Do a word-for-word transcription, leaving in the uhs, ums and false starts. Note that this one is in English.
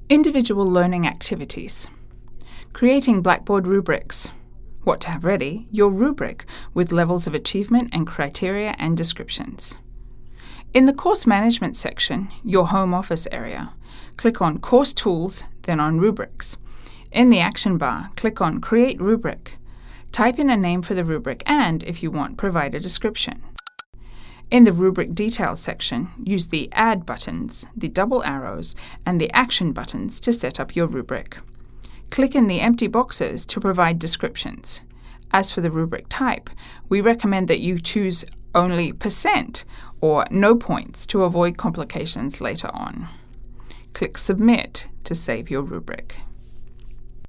Individual learning activities. Creating Blackboard rubrics. What to have ready, your rubric with levels of achievement and criteria and descriptions. In the Course Management section, your home office area, click on Course Tools, then on Rubrics. In the action bar, click on Create Rubric. Type in a name for the rubric and, if you want, provide a description. In the Rubric Details section, use the Add buttons, the double arrows, and the Action buttons to set up your rubric. Click in the empty boxes to provide descriptions. As for the rubric type, we recommend that you choose only percent or no points to avoid complications later on. Click Submit to save your rubric.